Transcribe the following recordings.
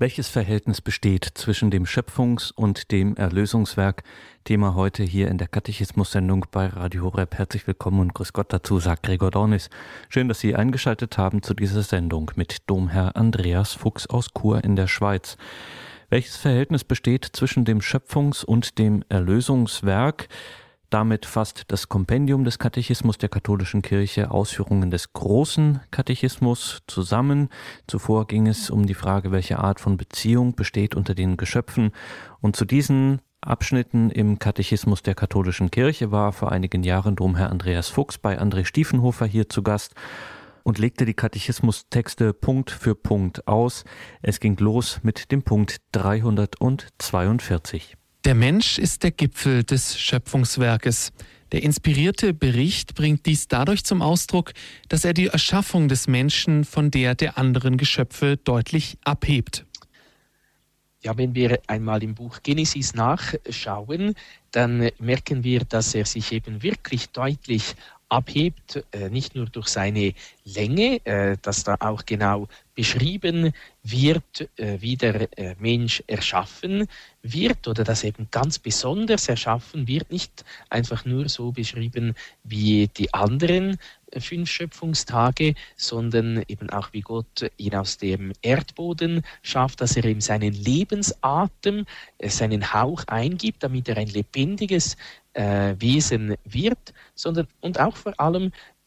Welches Verhältnis besteht zwischen dem Schöpfungs- und dem Erlösungswerk? Thema heute hier in der Katechismus-Sendung bei Radio Horeb. Herzlich willkommen und grüß Gott dazu, sagt Gregor Dornis. Schön, dass Sie eingeschaltet haben zu dieser Sendung mit Domherr Andreas Fuchs aus Chur in der Schweiz. Welches Verhältnis besteht zwischen dem Schöpfungs- und dem Erlösungswerk? Damit fasst das Kompendium des Katechismus der katholischen Kirche Ausführungen des großen Katechismus zusammen. Zuvor ging es um die Frage, welche Art von Beziehung besteht unter den Geschöpfen. Und zu diesen Abschnitten im Katechismus der katholischen Kirche war vor einigen Jahren Domherr Andreas Fuchs bei André Stiefenhofer hier zu Gast und legte die Katechismustexte Punkt für Punkt aus. Es ging los mit dem Punkt 342. Der Mensch ist der Gipfel des Schöpfungswerkes. Der inspirierte Bericht bringt dies dadurch zum Ausdruck, dass er die Erschaffung des Menschen von der anderen Geschöpfe deutlich abhebt. Ja, wenn wir einmal im Buch Genesis nachschauen, dann merken wir, dass er sich eben wirklich deutlich abhebt, nicht nur durch seine Länge, dass da auch genau beschrieben wird, wie der Mensch erschaffen wird oder dass eben ganz besonders erschaffen wird, nicht einfach nur so beschrieben wie die anderen 5 Schöpfungstage, sondern eben auch wie Gott ihn aus dem Erdboden schafft, dass er ihm seinen Lebensatem, seinen Hauch eingibt, damit er ein lebendiges Wesen wird, sondern und auch vor allem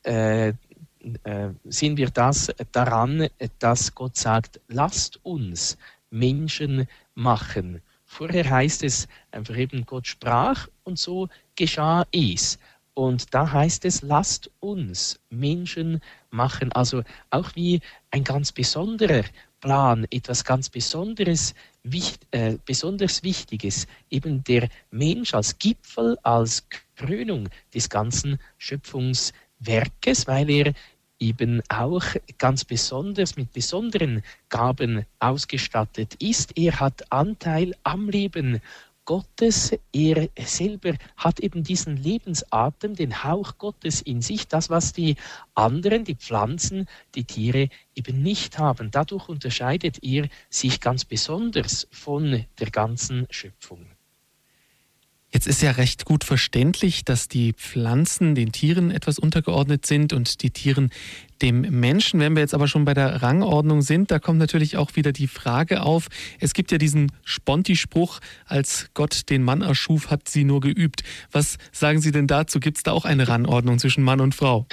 sehen wir das daran, dass Gott sagt, lasst uns Menschen machen. Vorher heißt es einfach eben, Gott sprach und so geschah es. Und da heißt es, lasst uns Menschen machen. Also auch wie ein ganz besonderer Plan, etwas ganz besonders Wichtiges, eben der Mensch als Gipfel, als Krönung des ganzen Schöpfungswerkes, weil er eben auch ganz besonders mit besonderen Gaben ausgestattet ist. Er hat Anteil am Leben Gottes, er selber hat eben diesen Lebensatem, den Hauch Gottes in sich, das, was die anderen, die Pflanzen, die Tiere eben nicht haben. Dadurch unterscheidet er sich ganz besonders von der ganzen Schöpfung. Jetzt ist ja recht gut verständlich, dass die Pflanzen den Tieren etwas untergeordnet sind und die Tieren dem Menschen. Wenn wir jetzt aber schon bei der Rangordnung sind, da kommt natürlich auch wieder die Frage auf. Es gibt ja diesen Sponti-Spruch, als Gott den Mann erschuf, hat sie nur geübt. Was sagen Sie denn dazu? Gibt es da auch eine Rangordnung zwischen Mann und Frau?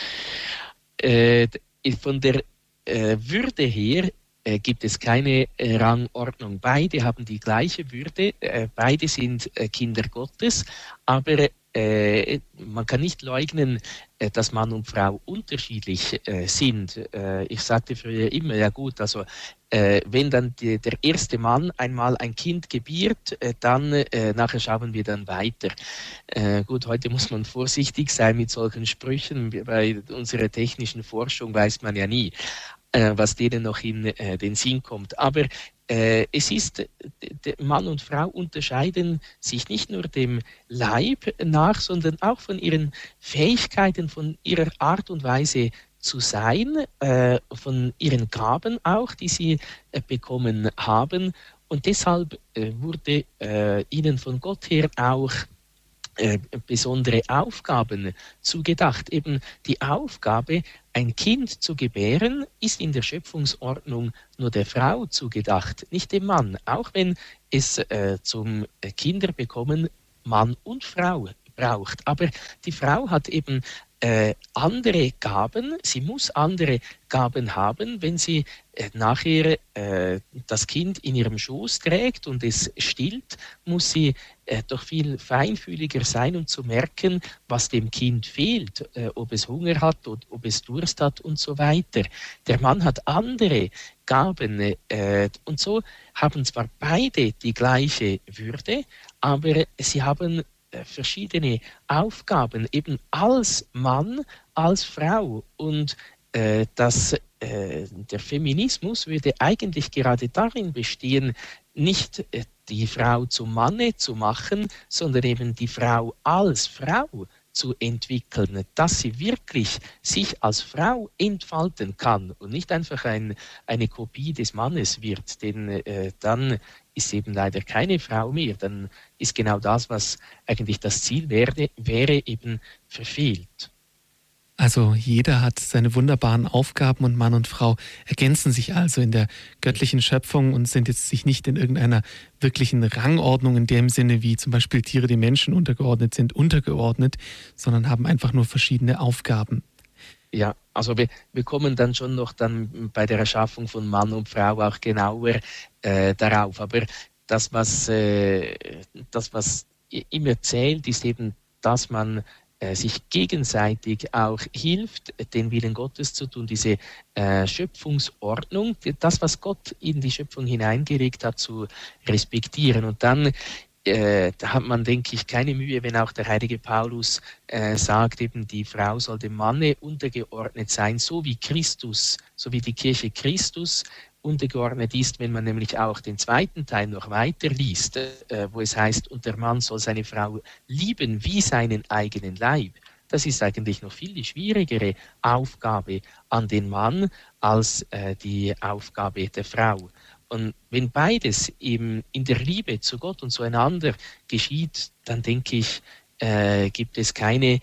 Von der Würde her gibt es keine Rangordnung. Beide haben die gleiche Würde, beide sind Kinder Gottes, aber man kann nicht leugnen, dass Mann und Frau unterschiedlich sind. Ich sagte früher immer, ja gut, also wenn dann der erste Mann einmal ein Kind gebiert, dann nachher schauen wir dann weiter. Gut, heute muss man vorsichtig sein mit solchen Sprüchen. Bei unserer technischen Forschung weiß man ja nie, was denen noch in den Sinn kommt. Aber es ist, Mann und Frau unterscheiden sich nicht nur dem Leib nach, sondern auch von ihren Fähigkeiten, von ihrer Art und Weise zu sein, von ihren Gaben auch, die sie bekommen haben. Und deshalb wurde ihnen von Gott her auch besondere Aufgaben zugedacht. Eben die Aufgabe, ein Kind zu gebären, ist in der Schöpfungsordnung nur der Frau zugedacht, nicht dem Mann. Auch wenn es zum Kinderbekommen Mann und Frau braucht. Aber die Frau hat eben andere Gaben, sie muss andere Gaben haben, wenn sie nachher das Kind in ihrem Schoß trägt und es stillt, muss sie doch viel feinfühliger sein, um zu merken, was dem Kind fehlt, ob es Hunger hat, ob es Durst hat und so weiter. Der Mann hat andere Gaben und so haben zwar beide die gleiche Würde, aber sie haben verschiedene Aufgaben, eben als Mann, als Frau. Und der Feminismus würde eigentlich gerade darin bestehen, nicht die Frau zum Manne zu machen, sondern eben die Frau als Frau zu entwickeln, dass sie wirklich sich als Frau entfalten kann und nicht einfach eine Kopie des Mannes wird, denn dann ist sie eben leider keine Frau mehr. Dann ist genau das, was eigentlich das Ziel wäre eben verfehlt. Also jeder hat seine wunderbaren Aufgaben und Mann und Frau ergänzen sich also in der göttlichen Schöpfung und sind jetzt sich nicht in irgendeiner wirklichen Rangordnung in dem Sinne, wie zum Beispiel Tiere den Menschen untergeordnet sind, untergeordnet, sondern haben einfach nur verschiedene Aufgaben. Ja, also wir kommen dann schon noch dann bei der Erschaffung von Mann und Frau auch genauer darauf. Aber das, was immer zählt, ist eben, dass man sich gegenseitig auch hilft, den Willen Gottes zu tun, diese Schöpfungsordnung, das, was Gott in die Schöpfung hineingelegt hat, zu respektieren. Und dann da hat man, denke ich, keine Mühe, wenn auch der heilige Paulus sagt, eben die Frau soll dem Manne untergeordnet sein, so wie Christus, so wie die Kirche Christus untergeordnet ist, wenn man nämlich auch den zweiten Teil noch weiter liest, wo es heißt, und der Mann soll seine Frau lieben wie seinen eigenen Leib. Das ist eigentlich noch viel die schwierigere Aufgabe an den Mann als die Aufgabe der Frau. Und wenn beides eben in der Liebe zu Gott und zueinander geschieht, dann denke ich, gibt es keine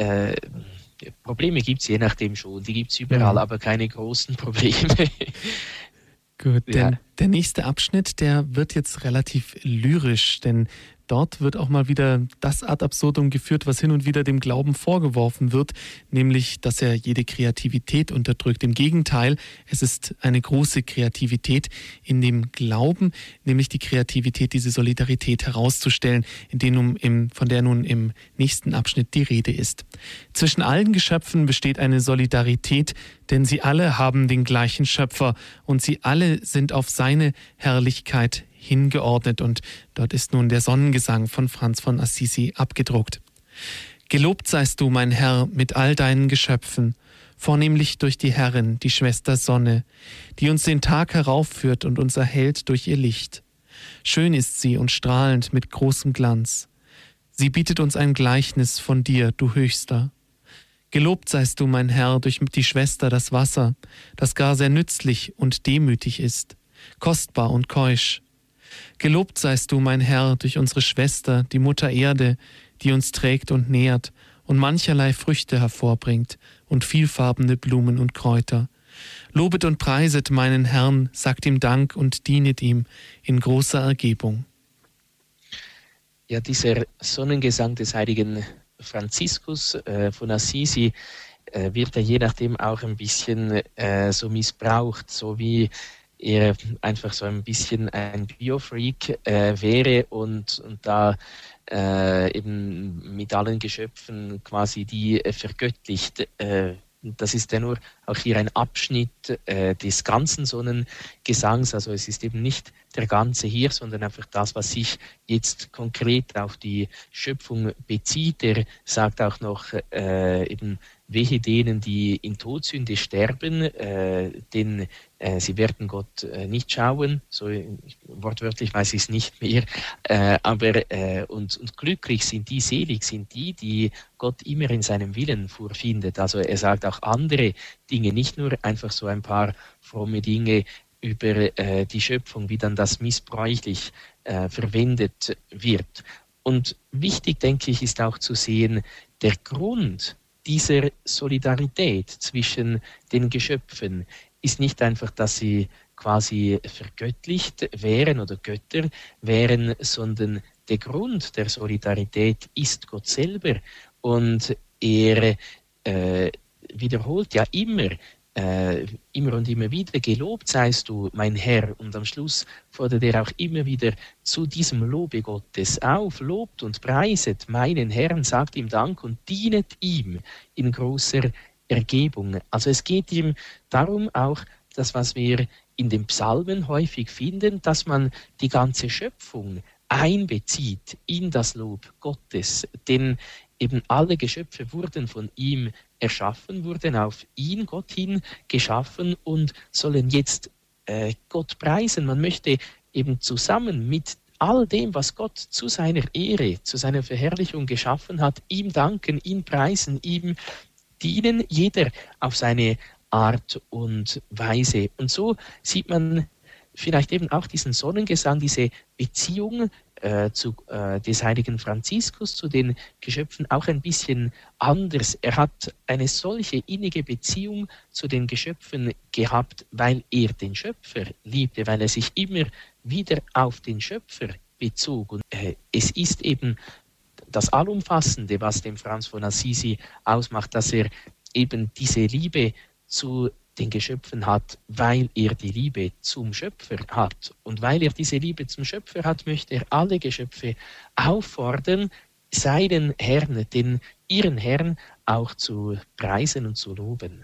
Probleme, gibt es je nachdem schon, die gibt es überall, aber keine großen Probleme. Gut, denn der nächste Abschnitt, der wird jetzt relativ lyrisch, denn dort wird auch mal wieder das ad absurdum geführt, was hin und wieder dem Glauben vorgeworfen wird, nämlich, dass er jede Kreativität unterdrückt. Im Gegenteil, es ist eine große Kreativität in dem Glauben, nämlich die Kreativität, diese Solidarität herauszustellen, von der nun im nächsten Abschnitt die Rede ist. Zwischen allen Geschöpfen besteht eine Solidarität, denn sie alle haben den gleichen Schöpfer und sie alle sind auf seine Herrlichkeit hingeordnet, und dort ist nun der Sonnengesang von Franz von Assisi abgedruckt. Gelobt seist du, mein Herr, mit all deinen Geschöpfen, vornehmlich durch die Herrin, die Schwester Sonne, die uns den Tag heraufführt und uns erhellt durch ihr Licht. Schön ist sie und strahlend mit großem Glanz. Sie bietet uns ein Gleichnis von dir, du Höchster. Gelobt seist du, mein Herr, durch die Schwester das Wasser, das gar sehr nützlich und demütig ist, kostbar und keusch. Gelobt seist du, mein Herr, durch unsere Schwester, die Mutter Erde, die uns trägt und nährt und mancherlei Früchte hervorbringt und vielfarbene Blumen und Kräuter. Lobet und preiset meinen Herrn, sagt ihm Dank und dienet ihm in großer Ergebung. Ja, dieser Sonnengesang des heiligen Franziskus von Assisi wird ja je nachdem auch ein bisschen so missbraucht, so wie er einfach so ein bisschen ein Biofreak wäre und da eben mit allen Geschöpfen quasi die vergöttlicht. Das ist ja nur auch hier ein Abschnitt des ganzen Sonnengesangs, also es ist eben nicht der ganze hier, sondern einfach das, was sich jetzt konkret auf die Schöpfung bezieht. Er sagt auch noch eben, wehe denen, die in Todsünde sterben, denn sie werden Gott nicht schauen, so wortwörtlich weiß ich es nicht mehr, aber und glücklich sind die, selig sind die, die Gott immer in seinem Willen vorfindet. Also er sagt auch andere Dinge, nicht nur einfach so ein paar fromme Dinge über die Schöpfung, wie dann das missbräuchlich verwendet wird. Und wichtig, denke ich, ist auch zu sehen, der Grund dieser Solidarität zwischen den Geschöpfen ist nicht einfach, dass sie quasi vergöttlicht wären oder Götter wären, sondern der Grund der Solidarität ist Gott selber. Und er wiederholt ja immer und immer wieder, gelobt seist du, mein Herr. Und am Schluss fordert er auch immer wieder zu diesem Lobe Gottes auf, lobt und preiset meinen Herrn, sagt ihm Dank und dienet ihm in großer Ergebung. Also es geht ihm darum auch, das, was wir in den Psalmen häufig finden, dass man die ganze Schöpfung einbezieht in das Lob Gottes, denn eben alle Geschöpfe wurden von ihm erschaffen, wurden auf ihn, Gott hin, geschaffen und sollen jetzt Gott preisen. Man möchte eben zusammen mit all dem, was Gott zu seiner Ehre, zu seiner Verherrlichung geschaffen hat, ihm danken, ihn preisen, ihm dienen, jeder auf seine Art und Weise. Und so sieht man vielleicht eben auch diesen Sonnengesang, diese Beziehung des heiligen Franziskus zu den Geschöpfen auch ein bisschen anders. Er hat eine solche innige Beziehung zu den Geschöpfen gehabt, weil er den Schöpfer liebte, weil er sich immer wieder auf den Schöpfer bezog. Und es ist eben das Allumfassende, was den Franz von Assisi ausmacht, dass er eben diese Liebe zu den Geschöpfen hat, weil er die Liebe zum Schöpfer hat. Und weil er diese Liebe zum Schöpfer hat, möchte er alle Geschöpfe auffordern, seinen Herrn, ihren Herrn auch zu preisen und zu loben.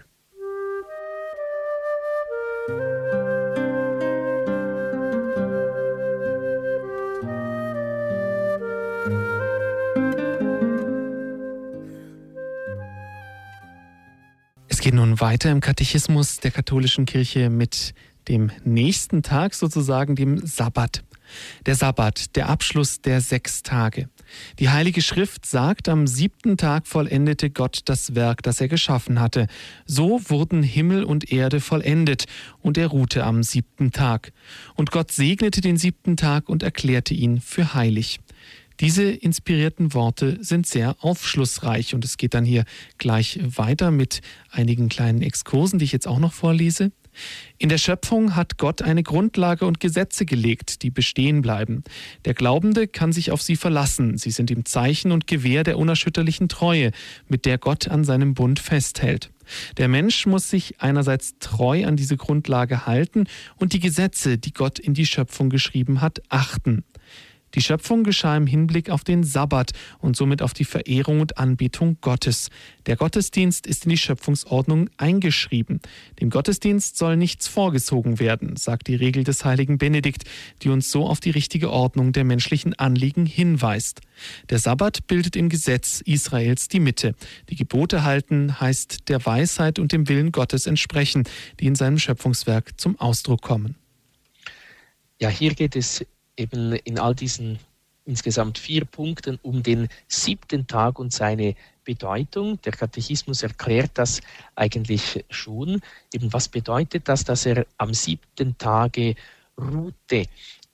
Es geht nun weiter im Katechismus der katholischen Kirche mit dem nächsten Tag, sozusagen dem Sabbat. Der Sabbat, der Abschluss der 6 Tage. Die Heilige Schrift sagt, am 7. Tag vollendete Gott das Werk, das er geschaffen hatte. So wurden Himmel und Erde vollendet, und er ruhte am 7. Tag. Und Gott segnete den 7. Tag und erklärte ihn für heilig. Diese inspirierten Worte sind sehr aufschlussreich und es geht dann hier gleich weiter mit einigen kleinen Exkursen, die ich jetzt auch noch vorlese. In der Schöpfung hat Gott eine Grundlage und Gesetze gelegt, die bestehen bleiben. Der Glaubende kann sich auf sie verlassen. Sie sind ihm Zeichen und Gewähr der unerschütterlichen Treue, mit der Gott an seinem Bund festhält. Der Mensch muss sich einerseits treu an diese Grundlage halten und die Gesetze, die Gott in die Schöpfung geschrieben hat, achten. Die Schöpfung geschah im Hinblick auf den Sabbat und somit auf die Verehrung und Anbetung Gottes. Der Gottesdienst ist in die Schöpfungsordnung eingeschrieben. Dem Gottesdienst soll nichts vorgezogen werden, sagt die Regel des heiligen Benedikt, die uns so auf die richtige Ordnung der menschlichen Anliegen hinweist. Der Sabbat bildet im Gesetz Israels die Mitte. Die Gebote halten heißt der Weisheit und dem Willen Gottes entsprechen, die in seinem Schöpfungswerk zum Ausdruck kommen. Ja, hier geht es eben in all diesen insgesamt 4 Punkten um den 7. Tag und seine Bedeutung. Der Katechismus erklärt das eigentlich schon. Eben, was bedeutet das, dass er am 7. Tage ruhte?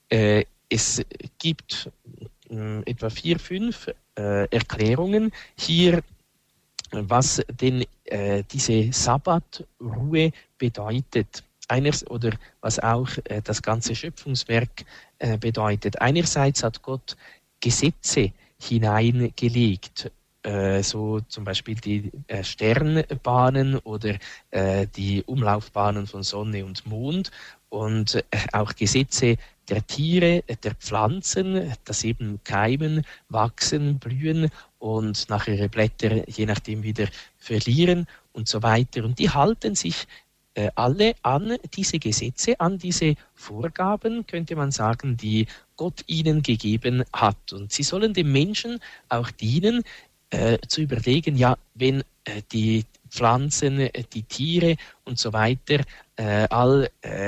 Es gibt etwa 4, 5 Erklärungen hier, was denn diese Sabbatruhe bedeutet. Oder was auch das ganze Schöpfungswerk bedeutet. Einerseits hat Gott Gesetze hineingelegt, so zum Beispiel die Sternbahnen oder die Umlaufbahnen von Sonne und Mond und auch Gesetze der Tiere, der Pflanzen, dass eben keimen, wachsen, blühen und nachher ihre Blätter je nachdem wieder verlieren und so weiter. Und die halten sich alle an diese Gesetze, an diese Vorgaben, könnte man sagen, die Gott ihnen gegeben hat. Und sie sollen dem Menschen auch dienen, zu überlegen, ja, wenn die Pflanzen, die Tiere und so weiter, all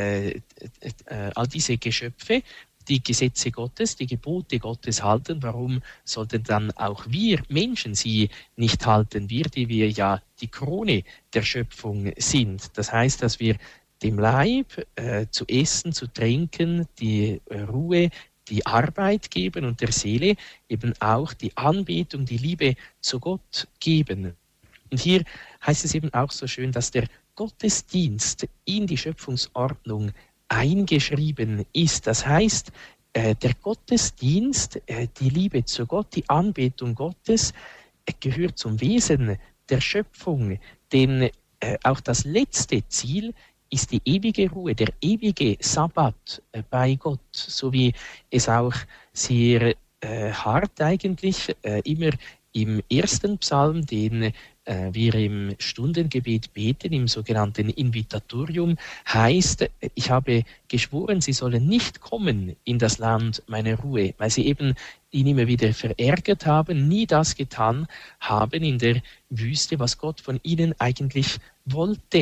diese Geschöpfe, die Gesetze Gottes, die Gebote Gottes halten, warum sollten dann auch wir Menschen sie nicht halten? Wir, die wir ja die Krone der Schöpfung sind. Das heißt, dass wir dem Leib zu essen, zu trinken, die Ruhe, die Arbeit geben und der Seele eben auch die Anbetung, die Liebe zu Gott geben. Und hier heißt es eben auch so schön, dass der Gottesdienst in die Schöpfungsordnung eingeschrieben ist. Das heißt, der Gottesdienst, die Liebe zu Gott, die Anbetung Gottes gehört zum Wesen der Schöpfung, denn auch das letzte Ziel ist die ewige Ruhe, der ewige Sabbat bei Gott, so wie es auch sehr hart eigentlich immer im 1. Psalm, den wir im Stundengebet beten, im sogenannten Invitatorium, heißt, ich habe geschworen, sie sollen nicht kommen in das Land meiner Ruhe, weil sie eben ihn immer wieder verärgert haben, nie das getan haben in der Wüste, was Gott von ihnen eigentlich wollte.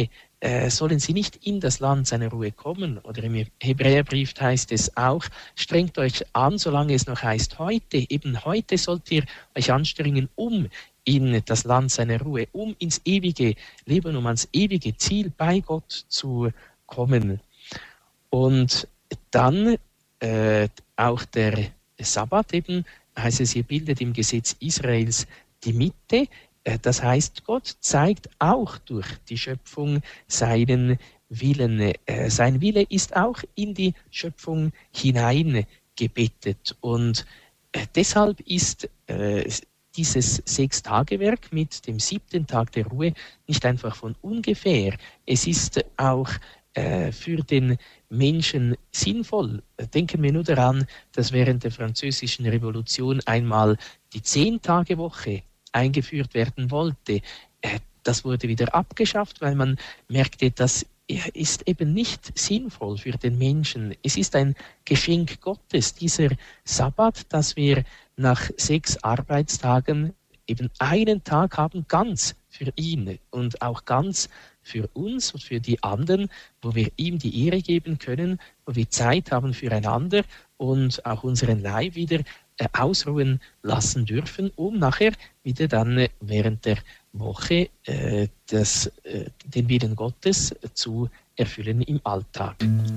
sollen sie nicht in das Land seiner Ruhe kommen. Oder im Hebräerbrief heißt es auch, strengt euch an, solange es noch heißt heute. Eben heute sollt ihr euch anstrengen, um in das Land seiner Ruhe, um ins ewige Leben, um ans ewige Ziel bei Gott zu kommen. Und dann auch der Sabbat eben, heißt es, ihr bildet im Gesetz Israels die Mitte. Das heißt, Gott zeigt auch durch die Schöpfung seinen Willen. Sein Wille ist auch in die Schöpfung hineingebettet. Und deshalb ist dieses Sechstagewerk mit dem 7. Tag der Ruhe nicht einfach von ungefähr. Es ist auch für den Menschen sinnvoll. Denken wir nur daran, dass während der Französischen Revolution einmal die 10-Tage-Woche eingeführt werden wollte. Das wurde wieder abgeschafft, weil man merkte, das ist eben nicht sinnvoll für den Menschen. Es ist ein Geschenk Gottes, dieser Sabbat, dass wir nach 6 Arbeitstagen eben einen Tag haben, ganz für ihn und auch ganz für uns und für die anderen, wo wir ihm die Ehre geben können, wo wir Zeit haben füreinander und auch unseren Leib wieder ausruhen lassen dürfen, um nachher wieder dann während der Woche den Willen Gottes zu erfüllen im Alltag.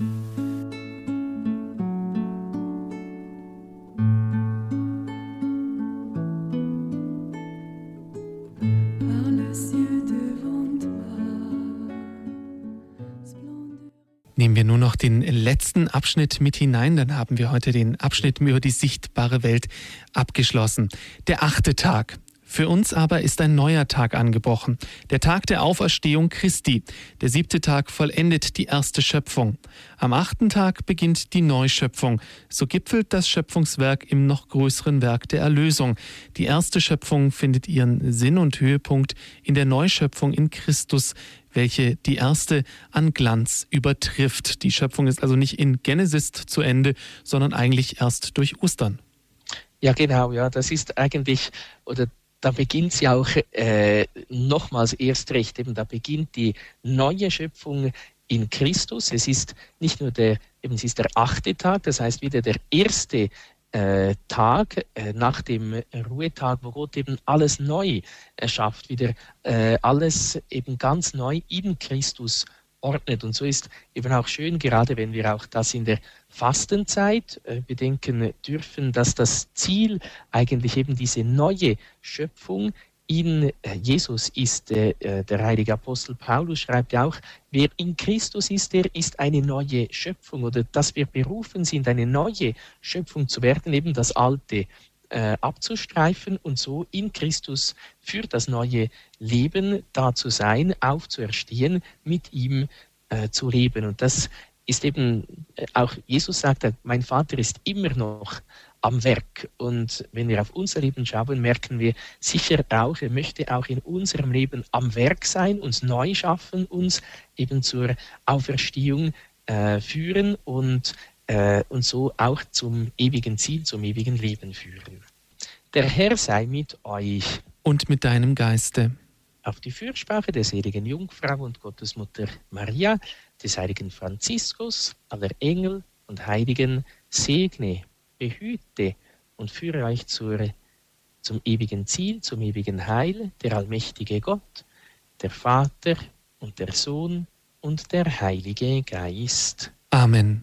Nehmen wir nur noch den letzten Abschnitt mit hinein, dann haben wir heute den Abschnitt über die sichtbare Welt abgeschlossen. Der 8. Tag. Für uns aber ist ein neuer Tag angebrochen, der Tag der Auferstehung Christi. Der 7. Tag vollendet die erste Schöpfung. Am 8. Tag beginnt die Neuschöpfung. So gipfelt das Schöpfungswerk im noch größeren Werk der Erlösung. Die erste Schöpfung findet ihren Sinn und Höhepunkt in der Neuschöpfung in Christus, welche die erste an Glanz übertrifft. Die Schöpfung ist also nicht in Genesis zu Ende, sondern eigentlich erst durch Ostern. Ja, genau, ja, das ist eigentlich, oder da beginnt sie auch nochmals erst recht, eben da beginnt die neue Schöpfung in Christus. Es ist nicht nur es ist der 8. Tag, das heißt wieder der erste Tag nach dem Ruhetag, wo Gott eben alles neu erschafft, wieder alles eben ganz neu in Christus ordnet. Und so ist eben auch schön, gerade wenn wir auch das in der Fastenzeit bedenken dürfen, dass das Ziel eigentlich eben diese neue Schöpfung in Jesus ist. Der heilige Apostel Paulus schreibt ja auch, wer in Christus ist, der ist eine neue Schöpfung, oder dass wir berufen sind, eine neue Schöpfung zu werden, eben das Alte abzustreifen und so in Christus für das neue Leben da zu sein, aufzuerstehen, mit ihm zu leben. Und das ist eben, auch Jesus sagt, mein Vater ist immer noch am Werk. Und wenn wir auf unser Leben schauen, merken wir sicher auch, er möchte auch in unserem Leben am Werk sein, uns neu schaffen, uns eben zur Auferstehung führen und so auch zum ewigen Ziel, zum ewigen Leben führen. Der Herr sei mit euch. Und mit deinem Geiste. Auf die Fürsprache der seligen Jungfrau und Gottesmutter Maria, des heiligen Franziskus, aller Engel und Heiligen, segne, behüte und führe euch zum ewigen Ziel, zum ewigen Heil, der allmächtige Gott, der Vater und der Sohn und der Heilige Geist. Amen.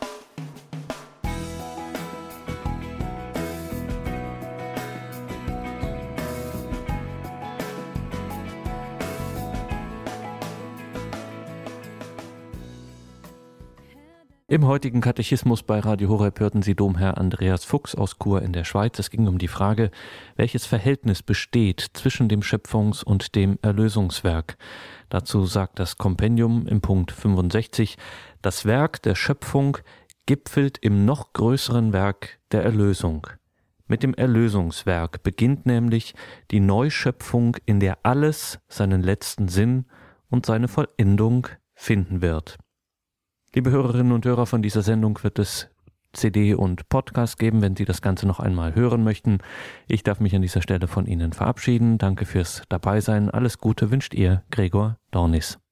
Im heutigen Katechismus bei Radio Horeb hörten Sie Domherr Andreas Fuchs aus Chur in der Schweiz. Es ging um die Frage, welches Verhältnis besteht zwischen dem Schöpfungs- und dem Erlösungswerk. Dazu sagt das Kompendium im Punkt 65, das Werk der Schöpfung gipfelt im noch größeren Werk der Erlösung. Mit dem Erlösungswerk beginnt nämlich die Neuschöpfung, in der alles seinen letzten Sinn und seine Vollendung finden wird. Liebe Hörerinnen und Hörer, von dieser Sendung wird es CD und Podcast geben, wenn Sie das Ganze noch einmal hören möchten. Ich darf mich an dieser Stelle von Ihnen verabschieden. Danke fürs Dabeisein. Alles Gute wünscht Ihr Gregor Dornis.